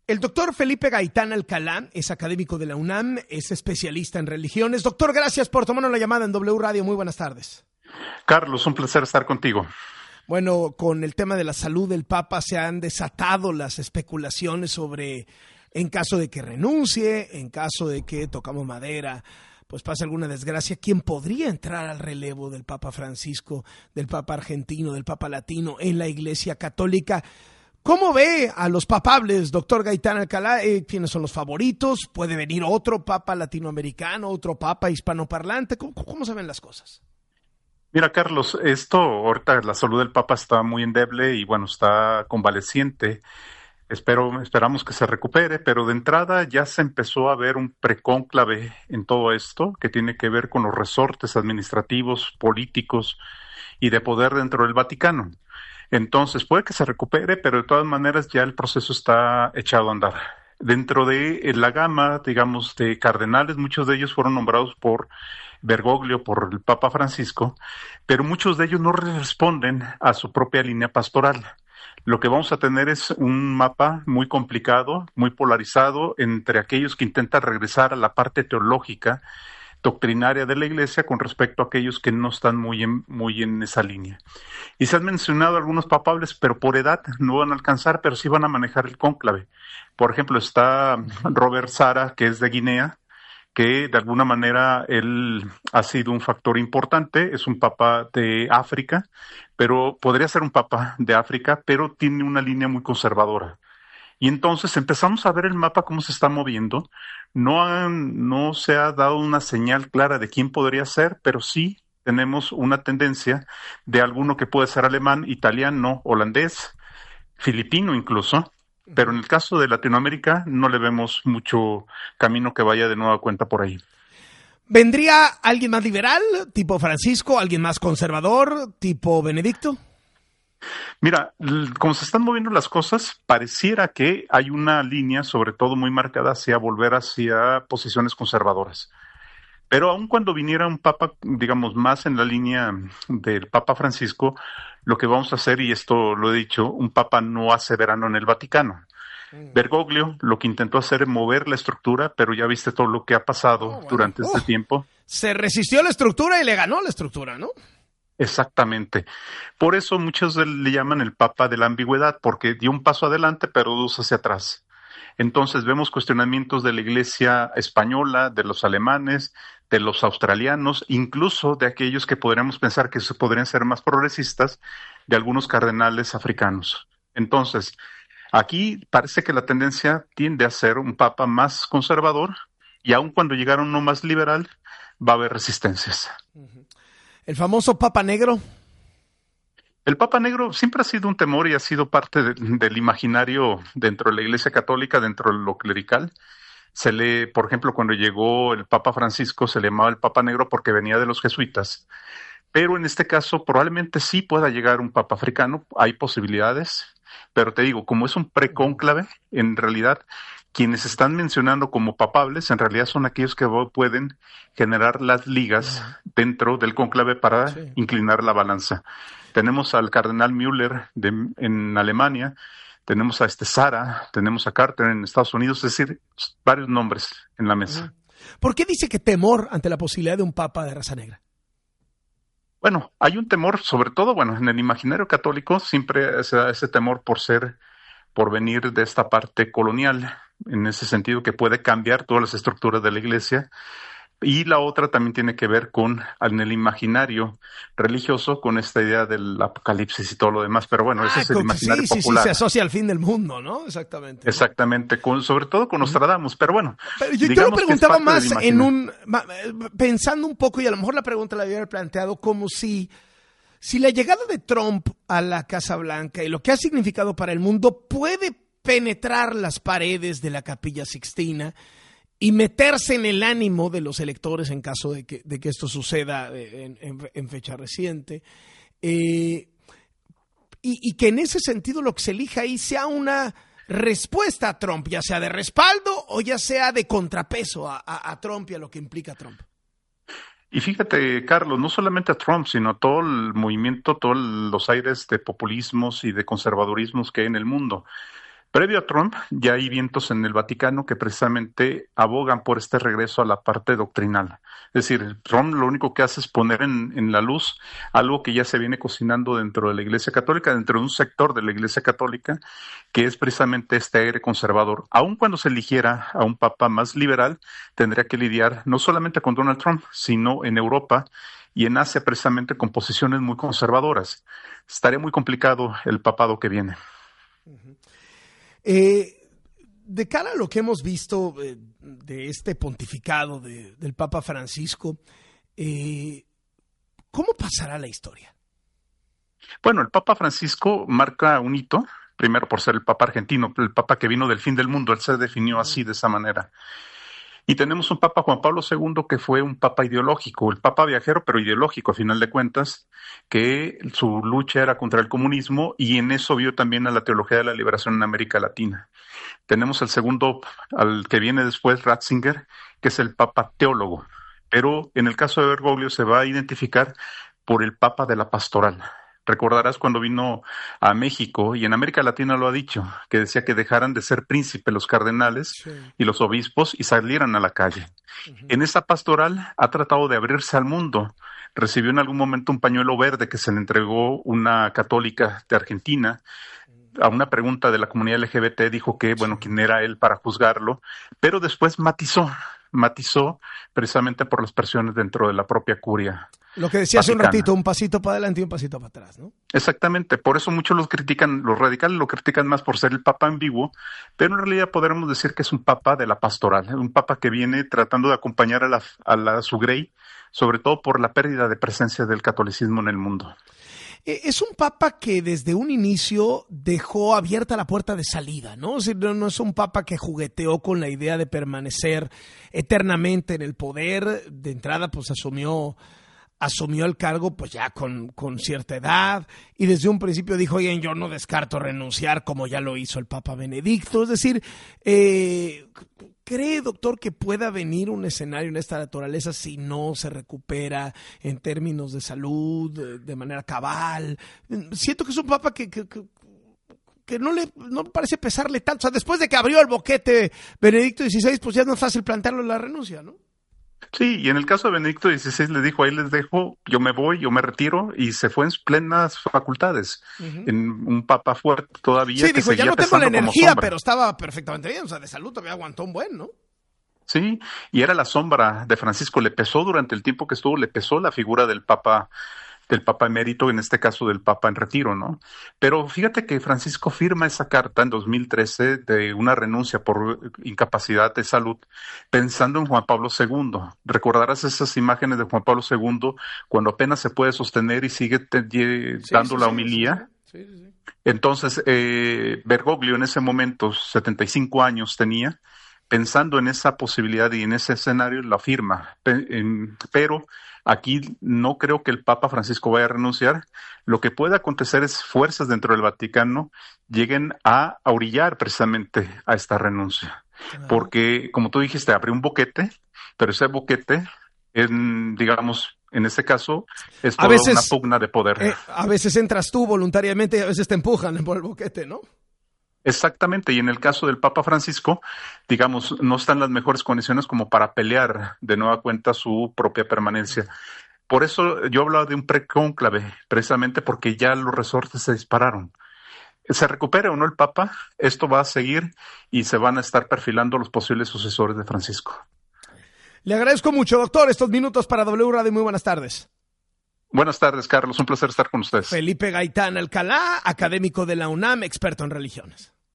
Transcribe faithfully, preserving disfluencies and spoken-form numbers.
El doctor Felipe Gaitán Alcalá es académico de la UNAM, es especialista en religiones. Doctor, gracias por tomarnos la llamada en W Radio. Muy buenas tardes. Carlos, un placer estar contigo. Bueno, con el tema de la salud del Papa se han desatado las especulaciones sobre, en caso de que renuncie, en caso de que, tocamos madera, pues pase alguna desgracia, ¿quién podría entrar al relevo del Papa Francisco, del Papa argentino, del Papa latino en la Iglesia Católica? ¿Cómo ve a los papables, doctor Gaitán Alcalá? Eh, ¿Quiénes son los favoritos? ¿Puede venir otro papa latinoamericano, otro papa hispanoparlante? ¿Cómo, cómo se ven las cosas? Mira, Carlos, esto, ahorita la salud del Papa está muy endeble y bueno, está convaleciente. Espero, esperamos que se recupere, pero de entrada ya se empezó a ver un precónclave en todo esto, que tiene que ver con los resortes administrativos, políticos y de poder dentro del Vaticano. Entonces, puede que se recupere, pero de todas maneras ya el proceso está echado a andar. Dentro de la gama, digamos, de cardenales, muchos de ellos fueron nombrados por Bergoglio, por el Papa Francisco, pero muchos de ellos no responden a su propia línea pastoral. Lo que vamos a tener es un mapa muy complicado, muy polarizado entre aquellos que intentan regresar a la parte teológica, doctrinaria de la Iglesia con respecto a aquellos que no están muy en, muy en esa línea. Y se han mencionado algunos papables, pero por edad no van a alcanzar, pero sí van a manejar el cónclave. Por ejemplo, está Robert Sara, que es de Guinea, que de alguna manera él ha sido un factor importante, es un papa de África, pero podría ser un papa de África, pero tiene una línea muy conservadora. Y entonces empezamos a ver el mapa cómo se está moviendo. No, han, no se ha dado una señal clara de quién podría ser, pero sí tenemos una tendencia de alguno que puede ser alemán, italiano, holandés, filipino incluso, pero en el caso de Latinoamérica no le vemos mucho camino que vaya de nueva cuenta por ahí. ¿Vendría alguien más liberal, tipo Francisco, alguien más conservador, tipo Benedicto? Mira, como se están moviendo las cosas, pareciera que hay una línea, sobre todo muy marcada, hacia volver hacia posiciones conservadoras. Pero aun cuando viniera un papa, digamos, más en la línea del Papa Francisco, lo que vamos a hacer, y esto lo he dicho, un papa no hace verano en el Vaticano. Bergoglio lo que intentó hacer es mover la estructura, pero ya viste todo lo que ha pasado oh, bueno. durante oh, este tiempo. Se resistió a la estructura y le ganó la estructura, ¿no? Exactamente. Por eso muchos le llaman el Papa de la ambigüedad, porque dio un paso adelante, pero dos hacia atrás. Entonces vemos cuestionamientos de la Iglesia española, de los alemanes, de los australianos, incluso de aquellos que podríamos pensar que podrían ser más progresistas, de algunos cardenales africanos. Entonces, aquí parece que la tendencia tiende a ser un Papa más conservador, y aun cuando llegara uno más liberal, va a haber resistencias. Uh-huh. ¿El famoso Papa Negro? El Papa Negro siempre ha sido un temor y ha sido parte de, del imaginario dentro de la Iglesia Católica, dentro de lo clerical. Se lee, por ejemplo, cuando llegó el Papa Francisco, se le llamaba el Papa Negro porque venía de los jesuitas. Pero en este caso probablemente sí pueda llegar un Papa africano, hay posibilidades. Pero te digo, como es un precónclave, en realidad quienes están mencionando como papables, en realidad son aquellos que pueden generar las ligas dentro del cónclave para sí. inclinar la balanza. Tenemos al cardenal Müller de, en Alemania, tenemos a este Sara, tenemos a Carter en Estados Unidos, es decir, varios nombres en la mesa. ¿Por qué dice que temor ante la posibilidad de un papa de raza negra? Bueno, hay un temor, sobre todo, bueno, en el imaginario católico siempre ese, ese temor por ser, por venir de esta parte colonial, en ese sentido que puede cambiar todas las estructuras de la Iglesia. Y la otra también tiene que ver con, en el imaginario religioso, con esta idea del apocalipsis y todo lo demás. Pero bueno, ah, ese es el imaginario sí, popular. Sí, sí, se asocia al fin del mundo, ¿no? Exactamente. Exactamente, con, sobre todo con Nostradamus. Pero bueno, pero yo, yo lo preguntaba más en un, pensando un poco, y a lo mejor la pregunta la había planteado como si, si la llegada de Trump a la Casa Blanca y lo que ha significado para el mundo puede penetrar las paredes de la Capilla Sixtina y meterse en el ánimo de los electores en caso de que, de que esto suceda en, en, en fecha reciente. Eh, y, y que en ese sentido lo que se elija ahí sea una respuesta a Trump, ya sea de respaldo o ya sea de contrapeso a, a, a Trump y a lo que implica Trump. Y fíjate, Carlos, no solamente a Trump, sino a todo el movimiento, todos los aires de populismos y de conservadurismos que hay en el mundo. Previo a Trump, ya hay vientos en el Vaticano que precisamente abogan por este regreso a la parte doctrinal. Es decir, Trump lo único que hace es poner en, en la luz algo que ya se viene cocinando dentro de la Iglesia Católica, dentro de un sector de la Iglesia Católica, que es precisamente este aire conservador. Aun cuando se eligiera a un papa más liberal, tendría que lidiar no solamente con Donald Trump, sino en Europa y en Asia precisamente con posiciones muy conservadoras. Estaría muy complicado el papado que viene. Uh-huh. Eh, de cara a lo que hemos visto eh, de este pontificado de, del Papa Francisco, eh, ¿cómo pasará la historia? Bueno, el Papa Francisco marca un hito, primero por ser el Papa argentino, el Papa que vino del fin del mundo, él se definió así, de esa manera. Y tenemos un Papa, Juan Pablo segundo, que fue un Papa ideológico, el Papa viajero, pero ideológico, a final de cuentas, que su lucha era contra el comunismo y en eso vio también a la teología de la liberación en América Latina. Tenemos el segundo, al que viene después, Ratzinger, que es el Papa teólogo, pero en el caso de Bergoglio se va a identificar por el Papa de la pastoral. Recordarás cuando vino a México, y en América Latina lo ha dicho, que decía que dejaran de ser príncipes los cardenales sí. y los obispos y salieran a la calle. Uh-huh. En esa pastoral ha tratado de abrirse al mundo. Recibió en algún momento un pañuelo verde que se le entregó una católica de Argentina. A una pregunta de la comunidad L G B T dijo que, bueno, quién era él para juzgarlo, pero después matizó, matizó precisamente por las presiones dentro de la propia curia. Lo que decía hace un ratito, un pasito para adelante y un pasito para atrás, ¿no? Exactamente, por eso muchos los critican, los radicales lo critican más por ser el papa ambiguo, pero en realidad podremos decir que es un papa de la pastoral, un papa que viene tratando de acompañar a, la, a la, su grey, sobre todo por la pérdida de presencia del catolicismo en el mundo. Es un papa que desde un inicio dejó abierta la puerta de salida, ¿no? O sea, no es un papa que jugueteó con la idea de permanecer eternamente en el poder. De entrada, pues asumió, asumió el cargo pues ya con, con cierta edad y desde un principio dijo, oye, yo no descarto renunciar como ya lo hizo el Papa Benedicto. Es decir, eh, ¿cree, doctor, que pueda venir un escenario en esta naturaleza si no se recupera en términos de salud, de, de manera cabal? Siento que es un papa que, que, que, que no le no parece pesarle tanto. O sea, después de que abrió el boquete Benedicto dieciséis, pues ya no es fácil plantearlo en la renuncia, ¿no? Sí, y en el caso de Benedicto dieciséis le dijo, ahí les dejo, yo me voy, yo me retiro, y se fue en plenas facultades, uh-huh. en un papa fuerte todavía. Sí, que dijo, ya no tengo la energía, pero estaba perfectamente bien, o sea, de salud todavía aguantó un buen, ¿no? Sí, y era la sombra de Francisco, le pesó durante el tiempo que estuvo, le pesó la figura del papa del Papa emérito, en este caso del Papa en retiro, ¿no? Pero fíjate que Francisco firma esa carta en dos mil trece de una renuncia por incapacidad de salud, pensando en Juan Pablo segundo. Recordarás esas imágenes de Juan Pablo segundo cuando apenas se puede sostener y sigue te, sí, dando sí, la homilía. Sí, sí, sí, sí. Entonces, eh, Bergoglio en ese momento, setenta y cinco años tenía, pensando en esa posibilidad y en ese escenario, la firma. Pero aquí no creo que el Papa Francisco vaya a renunciar. Lo que puede acontecer es fuerzas dentro del Vaticano lleguen a orillar precisamente a esta renuncia. Claro. Porque, como tú dijiste, abrió un boquete, pero ese boquete, en, digamos, en este caso, es toda veces, una pugna de poder. Eh, a veces entras tú voluntariamente y a veces te empujan por el boquete, ¿no? Exactamente, y en el caso del Papa Francisco, digamos, no están las mejores condiciones como para pelear de nueva cuenta su propia permanencia. Por eso yo hablaba de un precónclave, precisamente porque ya los resortes se dispararon. Se recupere o no el Papa, esto va a seguir y se van a estar perfilando los posibles sucesores de Francisco. Le agradezco mucho, doctor, estos minutos para W Radio. Muy buenas tardes. Buenas tardes, Carlos. Un placer estar con ustedes. Felipe Gaitán Alcalá, académico de la UNAM, experto en religiones.